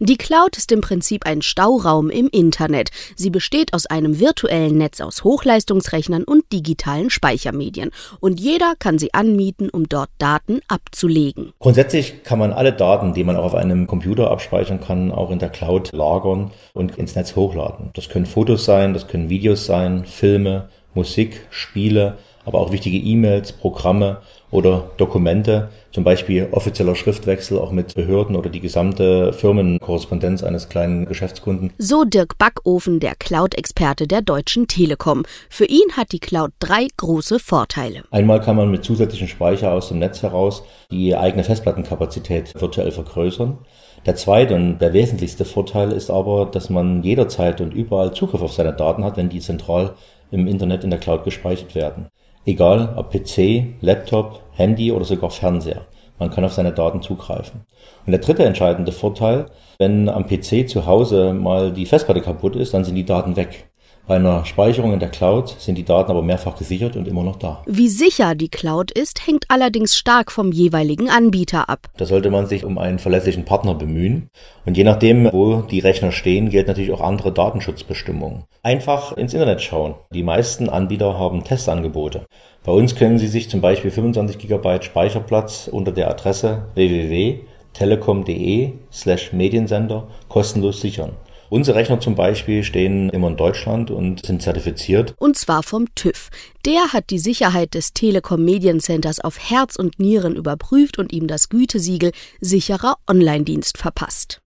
Die Cloud ist im Prinzip ein Stauraum im Internet. Sie besteht aus einem virtuellen Netz aus Hochleistungsrechnern und digitalen Speichermedien. Und jeder kann sie anmieten, um dort Daten abzulegen. Grundsätzlich kann man alle Daten, die man auch auf einem Computer abspeichern kann, auch in der Cloud lagern und ins Netz hochladen. Das können Fotos sein, das können Videos sein, Filme, Musik, Spiele, aber auch wichtige E-Mails, Programme oder Dokumente, zum Beispiel offizieller Schriftwechsel auch mit Behörden oder die gesamte Firmenkorrespondenz eines kleinen Geschäftskunden. So Dirk Backofen, der Cloud-Experte der Deutschen Telekom. Für ihn hat die Cloud 3 große Vorteile. Einmal kann man mit zusätzlichen Speicher aus dem Netz heraus die eigene Festplattenkapazität virtuell vergrößern. Der zweite und der wesentlichste Vorteil ist aber, dass man jederzeit und überall Zugriff auf seine Daten hat, wenn die zentral im Internet in der Cloud gespeichert werden. Egal ob PC, Laptop, Handy oder sogar Fernseher. Man kann auf seine Daten zugreifen. Und der dritte entscheidende Vorteil, wenn am PC zu Hause mal die Festplatte kaputt ist, dann sind die Daten weg. Bei einer Speicherung in der Cloud sind die Daten aber mehrfach gesichert und immer noch da. Wie sicher die Cloud ist, hängt allerdings stark vom jeweiligen Anbieter ab. Da sollte man sich um einen verlässlichen Partner bemühen. Und je nachdem, wo die Rechner stehen, gelten natürlich auch andere Datenschutzbestimmungen. Einfach ins Internet schauen. Die meisten Anbieter haben Testangebote. Bei uns können Sie sich zum Beispiel 25 GB Speicherplatz unter der Adresse www.telekom.de/Mediensender kostenlos sichern. Unsere Rechner zum Beispiel stehen immer in Deutschland und sind zertifiziert. Und zwar vom TÜV. Der hat die Sicherheit des Telekom Mediencenters auf Herz und Nieren überprüft und ihm das Gütesiegel sicherer Online-Dienst verpasst.